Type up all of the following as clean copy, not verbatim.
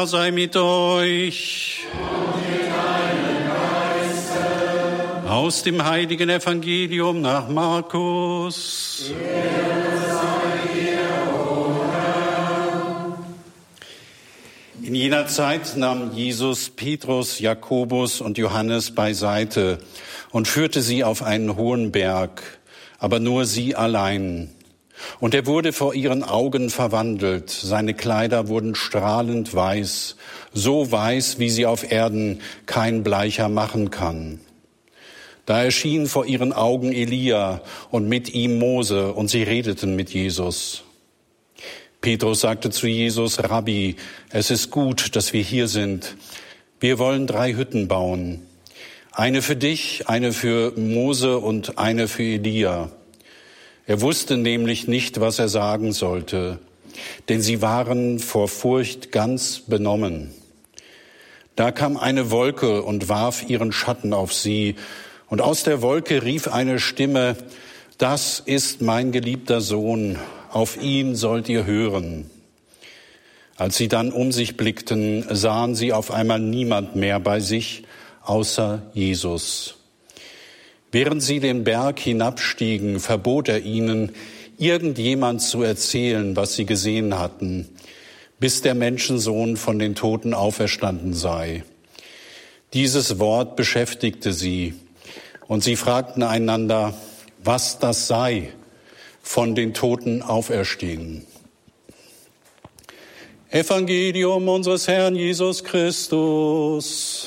Herr sei mit euch. Und mit deinem Geiste. Aus dem heiligen Evangelium nach Markus. Ehre sei dir, o Herr. In jener Zeit nahm Jesus Petrus, Jakobus und Johannes beiseite und führte sie auf einen hohen Berg, aber nur sie allein. Und er wurde vor ihren Augen verwandelt. Seine Kleider wurden strahlend weiß, so weiß, wie sie auf Erden kein Bleicher machen kann. Da erschien vor ihren Augen Elia und mit ihm Mose, und sie redeten mit Jesus. Petrus sagte zu Jesus: Rabbi, es ist gut, dass wir hier sind. Wir wollen 3 Hütten bauen. Eine für dich, eine für Mose und eine für Elia. Er wusste nämlich nicht, was er sagen sollte, denn sie waren vor Furcht ganz benommen. Da kam eine Wolke und warf ihren Schatten auf sie, und aus der Wolke rief eine Stimme: Das ist mein geliebter Sohn, auf ihn sollt ihr hören. Als sie dann um sich blickten, sahen sie auf einmal niemand mehr bei sich, außer Jesus. Während sie den Berg hinabstiegen, verbot er ihnen, irgendjemand zu erzählen, was sie gesehen hatten, bis der Menschensohn von den Toten auferstanden sei. Dieses Wort beschäftigte sie, und sie fragten einander, was das sei, von den Toten auferstehen. Evangelium unseres Herrn Jesus Christus.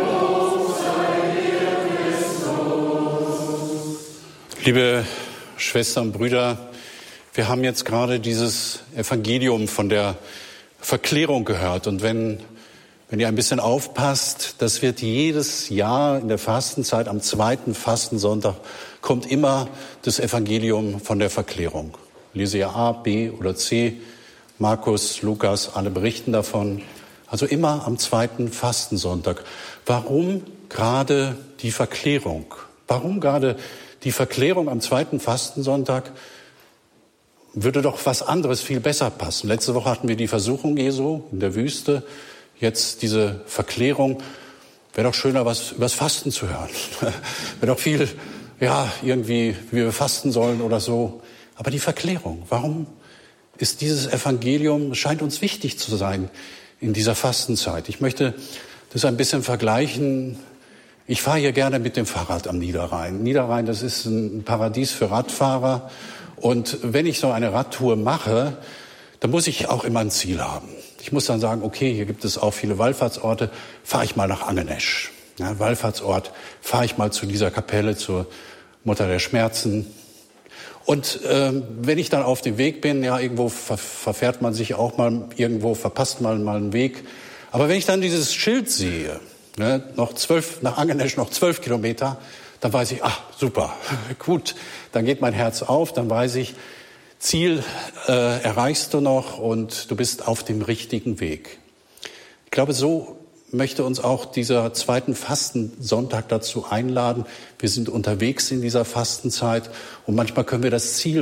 Liebe Schwestern und Brüder, wir haben jetzt gerade dieses Evangelium von der Verklärung gehört. Und wenn ihr ein bisschen aufpasst, das wird jedes Jahr in der Fastenzeit, am 2. Fastensonntag, kommt immer das Evangelium von der Verklärung. Lese ja A, B oder C, Markus, Lukas, alle berichten davon. Also immer am 2. Fastensonntag. Warum gerade die Verklärung? Warum gerade die Verklärung am 2. Fastensonntag? Würde doch was anderes viel besser passen. Letzte Woche hatten wir die Versuchung Jesu in der Wüste. Jetzt diese Verklärung. Wäre doch schöner, was übers Fasten zu hören. Wäre doch viel, irgendwie, wie wir fasten sollen oder so. Aber die Verklärung, warum ist dieses Evangelium, scheint uns wichtig zu sein in dieser Fastenzeit? Ich möchte das ein bisschen vergleichen. Ich fahre hier gerne mit dem Fahrrad am Niederrhein. Niederrhein, das ist ein Paradies für Radfahrer. Und wenn ich so eine Radtour mache, dann muss ich auch immer ein Ziel haben. Ich muss dann sagen, okay, hier gibt es auch viele Wallfahrtsorte, fahre ich mal nach Angenesch. Ja, Wallfahrtsort, fahre ich mal zu dieser Kapelle, zur Mutter der Schmerzen. Und wenn ich dann auf dem Weg bin, ja, irgendwo verfährt man sich auch mal, irgendwo verpasst man mal einen Weg. Aber wenn ich dann dieses Schild sehe, ne, nach Angenesch noch 12 Kilometer, dann weiß ich, super, gut, dann geht mein Herz auf, dann weiß ich, Ziel erreichst du noch und du bist auf dem richtigen Weg. Ich glaube, so möchte uns auch dieser 2. Fastensonntag dazu einladen. Wir sind unterwegs in dieser Fastenzeit und manchmal können wir das Ziel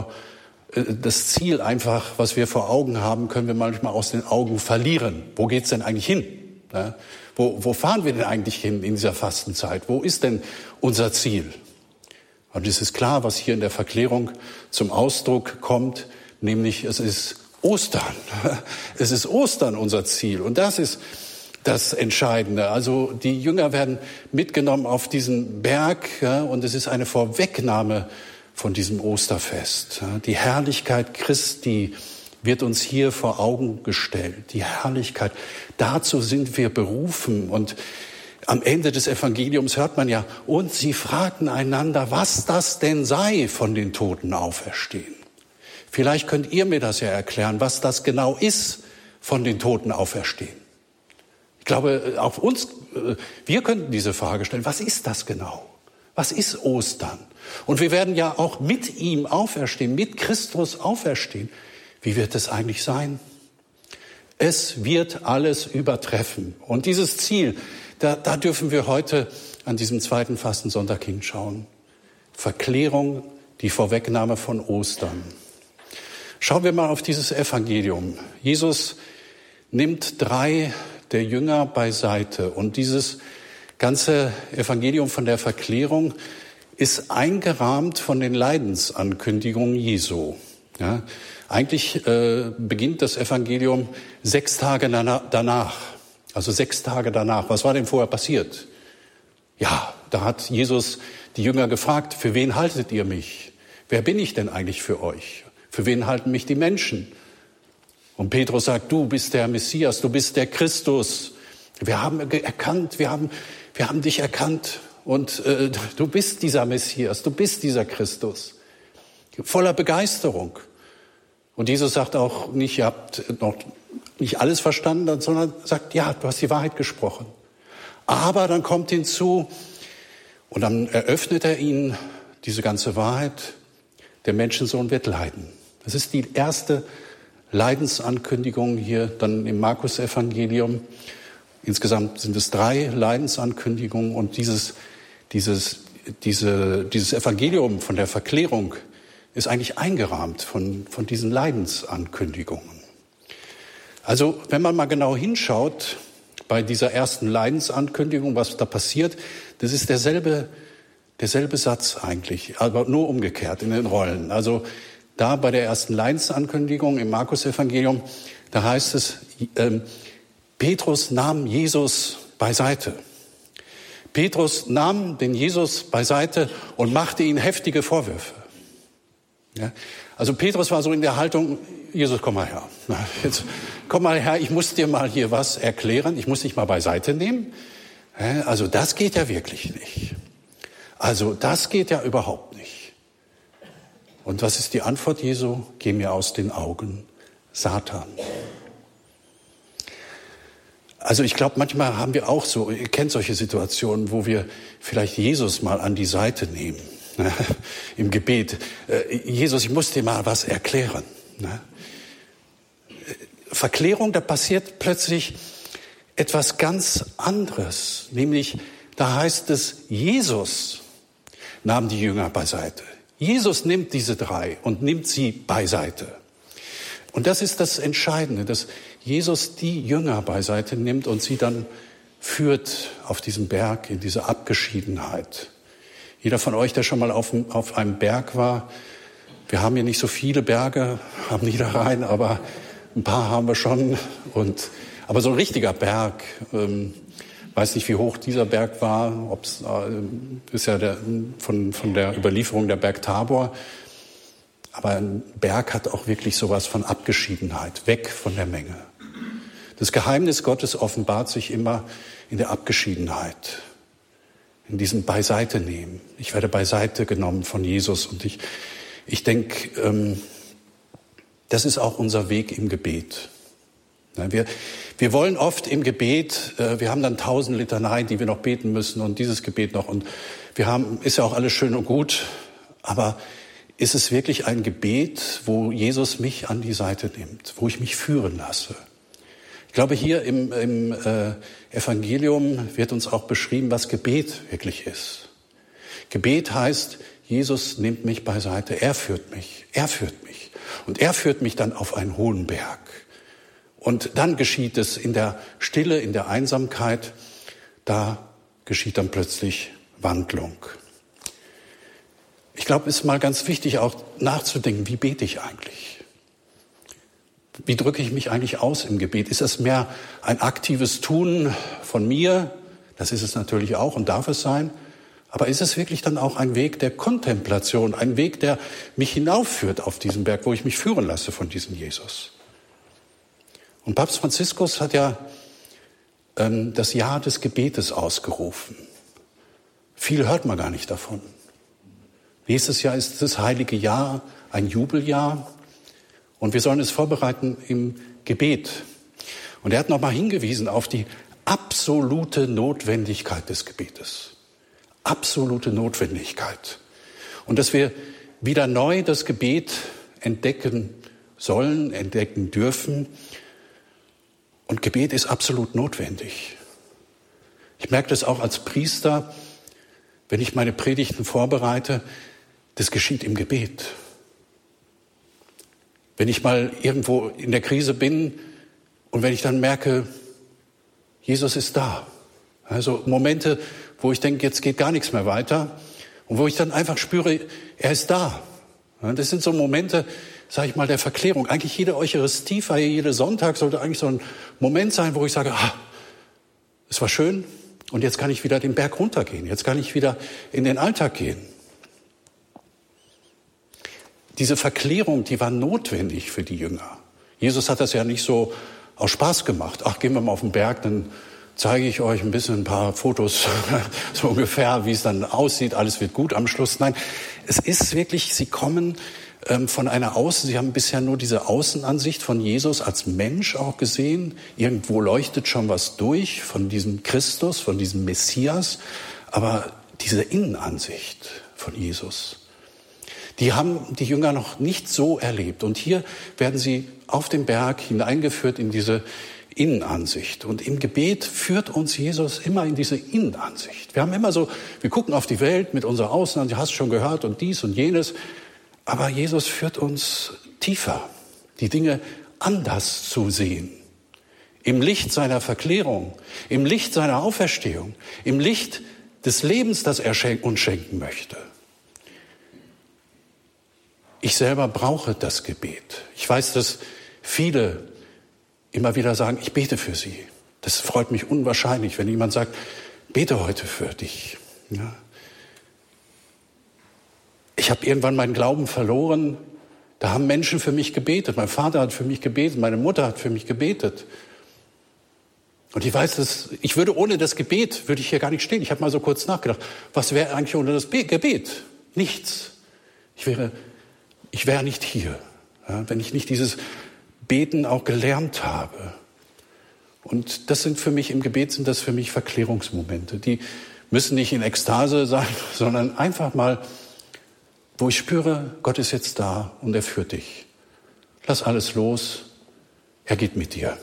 einfach, was wir vor Augen haben, können wir manchmal aus den Augen verlieren. Wo geht's denn eigentlich hin? Ja? Wo fahren wir denn eigentlich hin in dieser Fastenzeit? Wo ist denn unser Ziel? Und es ist klar, was hier in der Verklärung zum Ausdruck kommt, nämlich es ist Ostern. Es ist Ostern unser Ziel. Und das ist das Entscheidende. Also die Jünger werden mitgenommen auf diesen Berg, ja, und es ist eine Vorwegnahme von diesem Osterfest. Ja. Die Herrlichkeit Christi wird uns hier vor Augen gestellt. Die Herrlichkeit. Dazu sind wir berufen. Und am Ende des Evangeliums hört man ja, und sie fragten einander, was das denn sei, von den Toten auferstehen. Vielleicht könnt ihr mir das ja erklären, was das genau ist, von den Toten auferstehen. Ich glaube, auch wir könnten diese Frage stellen, was ist das genau? Was ist Ostern? Und wir werden ja auch mit ihm auferstehen, mit Christus auferstehen. Wie wird es eigentlich sein? Es wird alles übertreffen. Und dieses Ziel, da dürfen wir heute an diesem 2. Fastensonntag hinschauen. Verklärung, die Vorwegnahme von Ostern. Schauen wir mal auf dieses Evangelium. Jesus nimmt 3 der Jünger beiseite. Und dieses ganze Evangelium von der Verklärung ist eingerahmt von den Leidensankündigungen Jesu. Ja, eigentlich beginnt das Evangelium 6 Tage danach. Also 6 Tage danach. Was war denn vorher passiert? Ja, da hat Jesus die Jünger gefragt, für wen haltet ihr mich? Wer bin ich denn eigentlich für euch? Für wen halten mich die Menschen? Und Petrus sagt, du bist der Messias, du bist der Christus. Wir haben erkannt, wir haben dich erkannt und du bist dieser Messias, du bist dieser Christus. Voller Begeisterung. Und Jesus sagt auch nicht, ihr habt noch nicht alles verstanden, sondern sagt, ja, du hast die Wahrheit gesprochen. Aber dann kommt hinzu, und dann eröffnet er ihnen diese ganze Wahrheit, der Menschensohn wird leiden. Das ist die erste Leidensankündigung hier dann im Markus-Evangelium. Insgesamt sind es 3 Leidensankündigungen und dieses Evangelium von der Verklärung ist eigentlich eingerahmt von diesen Leidensankündigungen. Also wenn man mal genau hinschaut bei dieser ersten Leidensankündigung, was da passiert, das ist derselbe Satz eigentlich, aber nur umgekehrt in den Rollen. Also da bei der ersten Leidensankündigung im Markus-Evangelium, da heißt es, Petrus nahm Jesus beiseite. Petrus nahm den Jesus beiseite und machte ihm heftige Vorwürfe. Ja, also Petrus war so in der Haltung, Jesus, komm mal her. Jetzt komm mal her, ich muss dir mal hier was erklären, ich muss dich mal beiseite nehmen. Also das geht ja wirklich nicht. Also das geht ja überhaupt nicht. Und was ist die Antwort Jesu? Geh mir aus den Augen, Satan. Also ich glaube, manchmal haben wir auch so, ihr kennt solche Situationen, wo wir vielleicht Jesus mal an die Seite nehmen. Im Gebet. Jesus, ich muss dir mal was erklären. Verklärung, da passiert plötzlich etwas ganz anderes. Nämlich, da heißt es, Jesus nahm die Jünger beiseite. Jesus nimmt diese 3 und nimmt sie beiseite. Und das ist das Entscheidende, dass Jesus die Jünger beiseite nimmt und sie dann führt auf diesem Berg in diese Abgeschiedenheit. Jeder von euch, der schon mal auf einem Berg war, wir haben hier nicht so viele Berge am Niederrhein, aber ein paar haben wir schon. Aber so ein richtiger Berg, weiß nicht, wie hoch dieser Berg war, ist ja von der Überlieferung der Berg Tabor. Aber ein Berg hat auch wirklich sowas von Abgeschiedenheit, weg von der Menge. Das Geheimnis Gottes offenbart sich immer in der Abgeschiedenheit. In diesem Beiseite nehmen. Ich werde beiseite genommen von Jesus und ich denke, das ist auch unser Weg im Gebet. Wir wollen oft im Gebet, wir haben dann 1000 Litaneien, die wir noch beten müssen und dieses Gebet noch und ist ja auch alles schön und gut, aber ist es wirklich ein Gebet, wo Jesus mich an die Seite nimmt, wo ich mich führen lasse? Ich glaube, hier im Evangelium wird uns auch beschrieben, was Gebet wirklich ist. Gebet heißt, Jesus nimmt mich beiseite, er führt mich. Und er führt mich dann auf einen hohen Berg. Und dann geschieht es in der Stille, in der Einsamkeit, da geschieht dann plötzlich Wandlung. Ich glaube, es ist mal ganz wichtig auch nachzudenken, wie bete ich eigentlich? Wie drücke ich mich eigentlich aus im Gebet? Ist es mehr ein aktives Tun von mir? Das ist es natürlich auch und darf es sein. Aber ist es wirklich dann auch ein Weg der Kontemplation, ein Weg, der mich hinaufführt auf diesen Berg, wo ich mich führen lasse von diesem Jesus? Und Papst Franziskus hat ja das Jahr des Gebetes ausgerufen. Viel hört man gar nicht davon. Nächstes Jahr ist das heilige Jahr, ein Jubeljahr. Und wir sollen es vorbereiten im Gebet. Und er hat nochmal hingewiesen auf die absolute Notwendigkeit des Gebetes. Absolute Notwendigkeit. Und dass wir wieder neu das Gebet entdecken sollen, entdecken dürfen. Und Gebet ist absolut notwendig. Ich merke das auch als Priester, wenn ich meine Predigten vorbereite, das geschieht im Gebet. Wenn ich mal irgendwo in der Krise bin Und wenn ich dann merke, Jesus ist da. Also Momente, wo ich denke, jetzt geht gar nichts mehr weiter. Und wo ich dann einfach spüre, er ist da. Das sind so Momente, sage ich mal, der Verklärung. Eigentlich jede Eucharistiefeier, jeder Sonntag sollte eigentlich so ein Moment sein, wo ich sage, es war schön und jetzt kann ich wieder den Berg runtergehen. Jetzt kann ich wieder in den Alltag gehen. Diese Verklärung, die war notwendig für die Jünger. Jesus hat das ja nicht so aus Spaß gemacht. Gehen wir mal auf den Berg, dann zeige ich euch ein paar Fotos, so ungefähr, wie es dann aussieht. Alles wird gut am Schluss. Nein, es ist wirklich, sie kommen von einer sie haben bisher nur diese Außenansicht von Jesus als Mensch auch gesehen. Irgendwo leuchtet schon was durch von diesem Christus, von diesem Messias. Aber diese Innenansicht von Jesus, die haben die Jünger noch nicht so erlebt. Und hier werden sie auf dem Berg hineingeführt in diese Innenansicht. Und im Gebet führt uns Jesus immer in diese Innenansicht. Wir haben immer so, wir gucken auf die Welt mit unserer Außenansicht, hast schon gehört und dies und jenes. Aber Jesus führt uns tiefer, die Dinge anders zu sehen. Im Licht seiner Verklärung, im Licht seiner Auferstehung, im Licht des Lebens, das er uns schenken möchte. Ich selber brauche das Gebet. Ich weiß, dass viele immer wieder sagen, ich bete für sie. Das freut mich unwahrscheinlich, wenn jemand sagt, bete heute für dich. Ja. Ich habe irgendwann meinen Glauben verloren. Da haben Menschen für mich gebetet. Mein Vater hat für mich gebetet, meine Mutter hat für mich gebetet. Und ich weiß, dass ohne das Gebet würde ich hier gar nicht stehen. Ich habe mal so kurz nachgedacht, was wäre eigentlich ohne das Gebet? Nichts. Ich wäre nicht hier, ja, wenn ich nicht dieses Beten auch gelernt habe. Und das sind für mich, im Gebet sind das für mich Verklärungsmomente. Die müssen nicht in Ekstase sein, sondern einfach mal, wo ich spüre, Gott ist jetzt da und er führt dich. Lass alles los, er geht mit dir.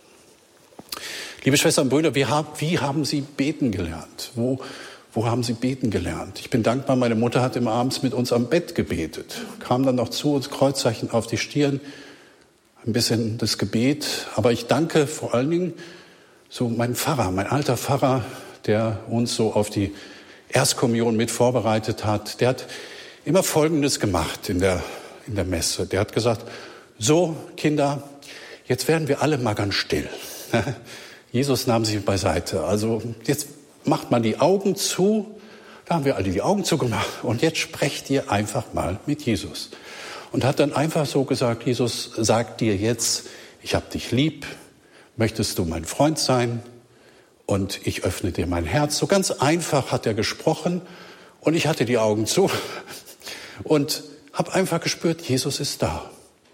Liebe Schwestern und Brüder, wie haben Sie beten gelernt? Wo haben Sie beten gelernt? Ich bin dankbar, meine Mutter hat immer abends mit uns am Bett gebetet. Kam dann noch zu uns, Kreuzzeichen auf die Stirn, ein bisschen das Gebet. Aber ich danke vor allen Dingen so mein alter Pfarrer, der uns so auf die Erstkommunion mit vorbereitet hat. Der hat immer Folgendes gemacht in der Messe. Der hat gesagt, so Kinder, jetzt werden wir alle mal ganz still. Jesus nahm sie beiseite. Also jetzt macht man die Augen zu. Da haben wir alle die Augen zugemacht. Und jetzt sprecht ihr einfach mal mit Jesus. Und hat dann einfach so gesagt, Jesus sagt dir jetzt, ich hab dich lieb. Möchtest du mein Freund sein? Und ich öffne dir mein Herz. So ganz einfach hat er gesprochen. Und ich hatte die Augen zu. Und habe einfach gespürt, Jesus ist da.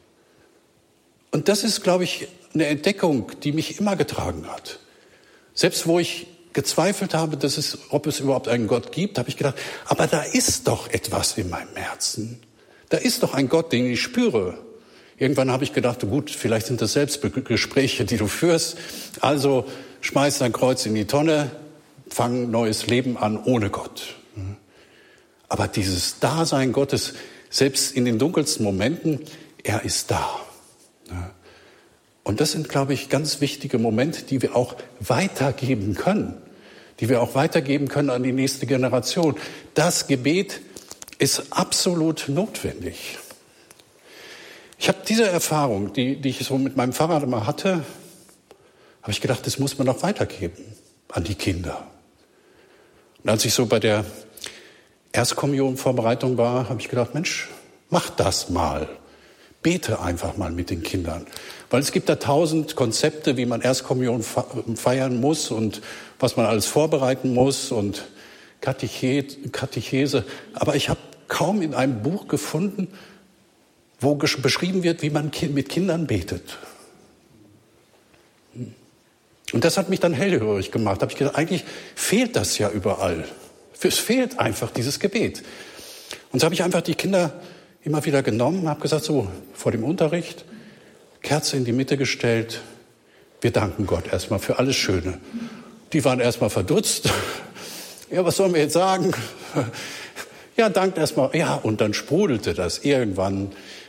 Und das ist, glaube ich, eine Entdeckung, die mich immer getragen hat. Selbst wo ich gezweifelt habe, ob es überhaupt einen Gott gibt, habe ich gedacht, aber da ist doch etwas in meinem Herzen. Da ist doch ein Gott, den ich spüre. Irgendwann habe ich gedacht, gut, vielleicht sind das Selbstgespräche, die du führst. Also schmeiß dein Kreuz in die Tonne, fang ein neues Leben an ohne Gott. Aber dieses Dasein Gottes, selbst in den dunkelsten Momenten, er ist da. Und das sind, glaube ich, ganz wichtige Momente, die wir auch weitergeben können. Die wir auch weitergeben können an die nächste Generation. Das Gebet ist absolut notwendig. Ich habe diese Erfahrung, die ich so mit meinem Pfarrer immer hatte, habe ich gedacht, das muss man auch weitergeben an die Kinder. Und als ich so bei der Erstkommunion-Vorbereitung war, habe ich gedacht, Mensch, mach das mal. Bete einfach mal mit den Kindern. Weil es gibt da 1000 Konzepte, wie man Erstkommunion feiern muss und was man alles vorbereiten muss und Katechese. Aber ich habe kaum in einem Buch gefunden, wo beschrieben wird, wie man mit Kindern betet. Und das hat mich dann hellhörig gemacht. Da habe ich gedacht, eigentlich fehlt das ja überall. Es fehlt einfach dieses Gebet. Und so habe ich einfach die Kinder immer wieder genommen und habe gesagt, so vor dem Unterricht, Kerze in die Mitte gestellt, wir danken Gott erstmal für alles Schöne. Die waren erstmal verdutzt. Ja, was sollen wir jetzt sagen? Ja, dankt erstmal. Ja, und dann sprudelte das irgendwann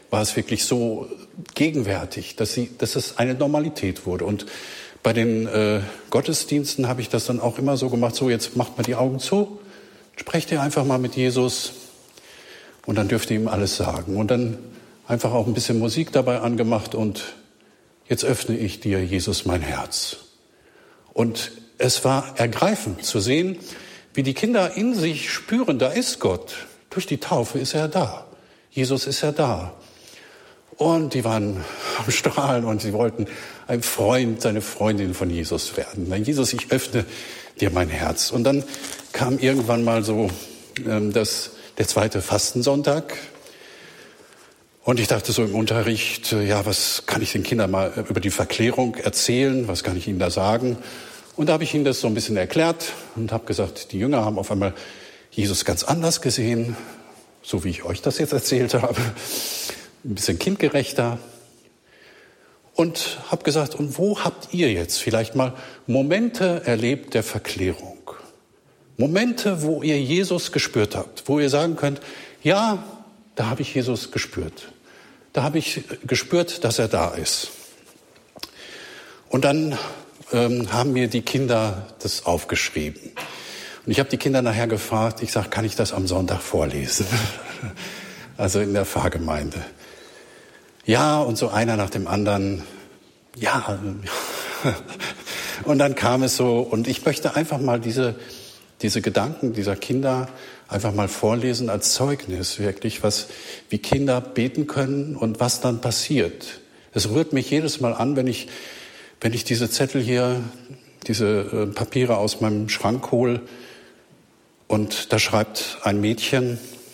war es wirklich so gegenwärtig, dass es eine Normalität wurde. Und bei den Gottesdiensten habe ich das dann auch immer so gemacht, so jetzt macht mal die Augen zu, sprecht ihr einfach mal mit Jesus und dann dürft ihr ihm alles sagen. Und dann einfach auch ein bisschen Musik dabei angemacht und jetzt öffne ich dir, Jesus, mein Herz. Und es war ergreifend zu sehen, wie die Kinder in sich spüren, da ist Gott. Durch die Taufe ist er da. Jesus ist ja da. Und die waren am Strahlen und sie wollten ein Freund, eine Freundin von Jesus werden. Na, Jesus, ich öffne dir mein Herz. Und dann kam irgendwann mal so der zweite Fastensonntag. Und ich dachte so im Unterricht, ja, was kann ich den Kindern mal über die Verklärung erzählen? Was kann ich ihnen da sagen? Und da habe ich ihnen das so ein bisschen erklärt und habe gesagt, die Jünger haben auf einmal Jesus ganz anders gesehen, so wie ich euch das jetzt erzählt habe. Ein bisschen kindgerechter. Und habe gesagt, und wo habt ihr jetzt vielleicht mal Momente erlebt der Verklärung? Momente, wo ihr Jesus gespürt habt, wo ihr sagen könnt, ja, da habe ich Jesus gespürt. Da habe ich gespürt, dass er da ist. Und dann haben mir die Kinder das aufgeschrieben. Und ich habe die Kinder nachher gefragt, ich sage, kann ich das am Sonntag vorlesen? Also in der Pfarrgemeinde. Ja, und so einer nach dem anderen, ja. Und dann kam es so, und ich möchte einfach mal diese Gedanken dieser Kinder einfach mal vorlesen als Zeugnis, wirklich, wie Kinder beten können und was dann passiert. Es rührt mich jedes Mal an, wenn ich diese Zettel hier, diese Papiere aus meinem Schrank hole und da schreibt ein Mädchen,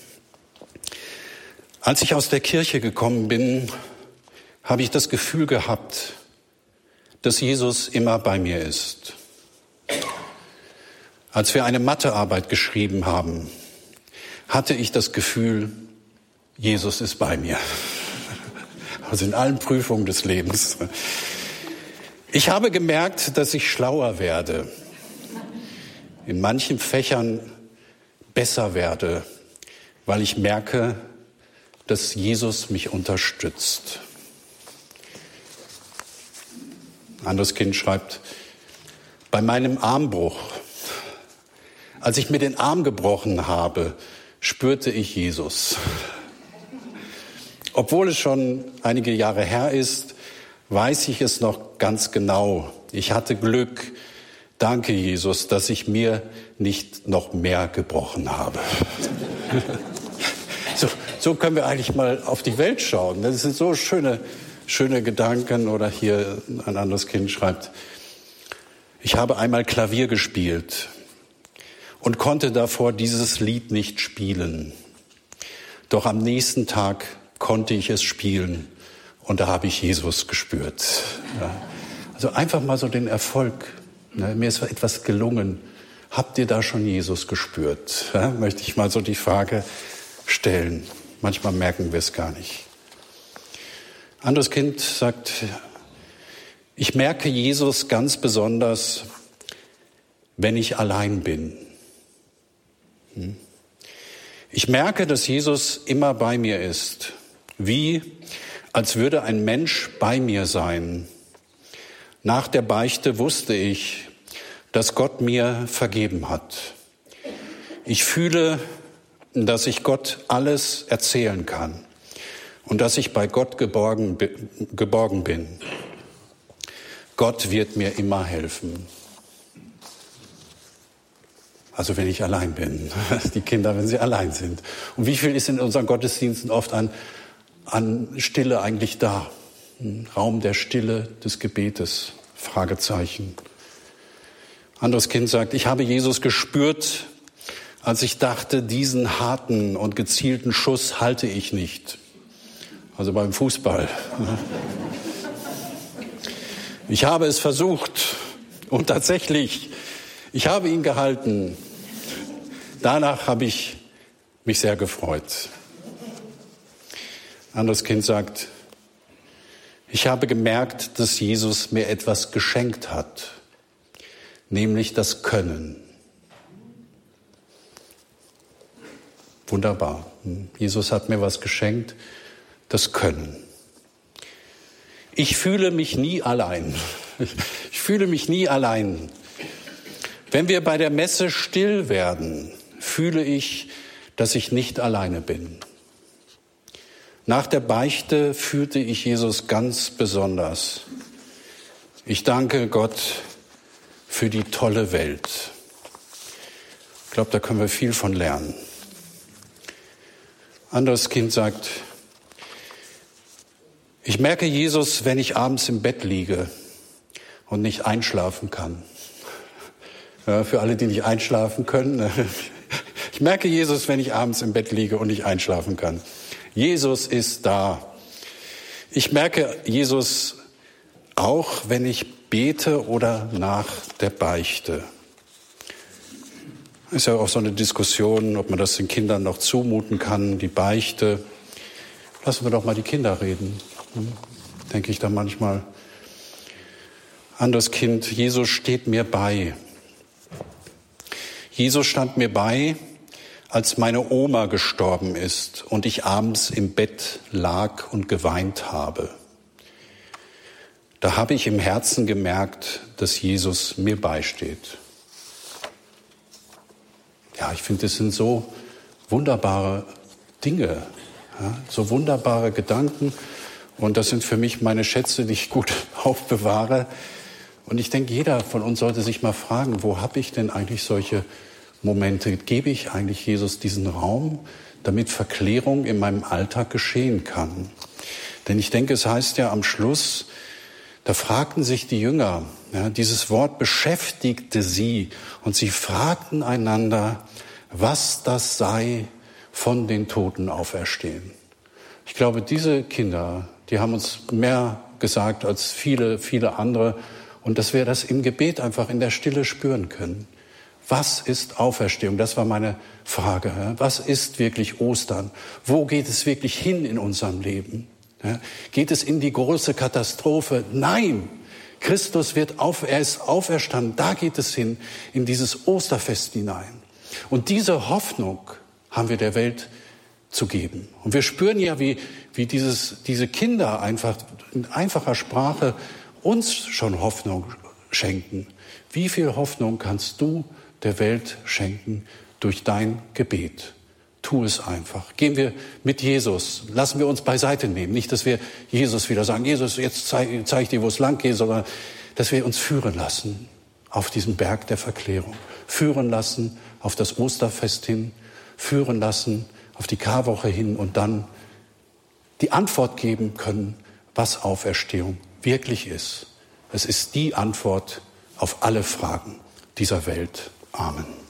als ich aus der Kirche gekommen bin, habe ich das Gefühl gehabt, dass Jesus immer bei mir ist. Als wir eine Mathearbeit geschrieben haben, hatte ich das Gefühl, Jesus ist bei mir. Also in allen Prüfungen des Lebens. Ich habe gemerkt, dass ich schlauer werde, in manchen Fächern besser werde, weil ich merke, dass Jesus mich unterstützt. Ein anderes Kind schreibt, bei meinem Armbruch, als ich mir den Arm gebrochen habe, spürte ich Jesus. Obwohl es schon einige Jahre her ist, weiß ich es noch ganz genau. Ich hatte Glück. Danke, Jesus, dass ich mir nicht noch mehr gebrochen habe. So können wir eigentlich mal auf die Welt schauen. Das sind so schöne Gedanken. Oder hier ein anderes Kind schreibt, ich habe einmal Klavier gespielt und konnte davor dieses Lied nicht spielen. Doch am nächsten Tag konnte ich es spielen und da habe ich Jesus gespürt. Ja. Also einfach mal so den Erfolg. Ne? Mir ist etwas gelungen. Habt ihr da schon Jesus gespürt? Ja, möchte ich mal so die Frage stellen. Manchmal merken wir es gar nicht. Anderes Kind sagt, ich merke Jesus ganz besonders, wenn ich allein bin. Ich merke, dass Jesus immer bei mir ist, wie als würde ein Mensch bei mir sein. Nach der Beichte wusste ich, dass Gott mir vergeben hat. Ich fühle, dass ich Gott alles erzählen kann und dass ich bei Gott geborgen bin. Gott wird mir immer helfen. Also wenn ich allein bin, die Kinder, wenn sie allein sind. Und wie viel ist in unseren Gottesdiensten oft an Stille eigentlich da? Raum der Stille, des Gebetes, Fragezeichen. Anderes Kind sagt, ich habe Jesus gespürt, als ich dachte, diesen harten und gezielten Schuss halte ich nicht. Also beim Fußball. Ich habe es versucht und tatsächlich, ich habe ihn gehalten. Danach habe ich mich sehr gefreut. Ein anderes Kind sagt, ich habe gemerkt, dass Jesus mir etwas geschenkt hat, nämlich das Können. Wunderbar. Jesus hat mir was geschenkt, das Können. Ich fühle mich nie allein. Ich fühle mich nie allein. Wenn wir bei der Messe still werden, fühle ich, dass ich nicht alleine bin. Nach der Beichte fühlte ich Jesus ganz besonders. Ich danke Gott für die tolle Welt. Ich glaube, da können wir viel von lernen. Anderes Kind sagt, ich merke Jesus, wenn ich abends im Bett liege und nicht einschlafen kann. Ja, für alle, die nicht einschlafen können. Ich merke Jesus, wenn ich abends im Bett liege und nicht einschlafen kann. Jesus ist da. Ich merke Jesus auch, wenn ich bete oder nach der Beichte. Ist ja auch so eine Diskussion, ob man das den Kindern noch zumuten kann, die Beichte. Lassen wir doch mal die Kinder reden, denke ich da manchmal. Anderes Kind, Jesus steht mir bei. Jesus stand mir bei, als meine Oma gestorben ist und ich abends im Bett lag und geweint habe. Da habe ich im Herzen gemerkt, dass Jesus mir beisteht. Ja, ich finde, das sind so wunderbare Dinge, ja, so wunderbare Gedanken. Und das sind für mich meine Schätze, die ich gut aufbewahre. Und ich denke, jeder von uns sollte sich mal fragen, wo habe ich denn eigentlich solche Momente? Gebe ich eigentlich Jesus diesen Raum, damit Verklärung in meinem Alltag geschehen kann? Denn ich denke, es heißt ja am Schluss, da fragten sich die Jünger, ja, dieses Wort beschäftigte sie und sie fragten einander, was das sei, von den Toten auferstehen. Ich glaube, diese Kinder, die haben uns mehr gesagt als viele, viele andere und dass wir das im Gebet einfach in der Stille spüren können. Was ist Auferstehung? Das war meine Frage. Ja. Was ist wirklich Ostern? Wo geht es wirklich hin in unserem Leben? Ja, geht es in die große Katastrophe? Nein, Christus er ist auferstanden. Da geht es hin, in dieses Osterfest hinein. Und diese Hoffnung haben wir der Welt zu geben. Und wir spüren ja, wie diese Kinder einfach in einfacher Sprache uns schon Hoffnung schenken. Wie viel Hoffnung kannst du der Welt schenken durch dein Gebet? Tu es einfach. Gehen wir mit Jesus. Lassen wir uns beiseite nehmen. Nicht, dass wir Jesus wieder sagen, Jesus, jetzt zeig ich dir, wo es lang geht, sondern dass wir uns führen lassen auf diesen Berg der Verklärung. Führen lassen auf das Osterfest hin. Führen lassen auf die Karwoche hin und dann die Antwort geben können, was Auferstehung wirklich ist. Es ist die Antwort auf alle Fragen dieser Welt. Amen.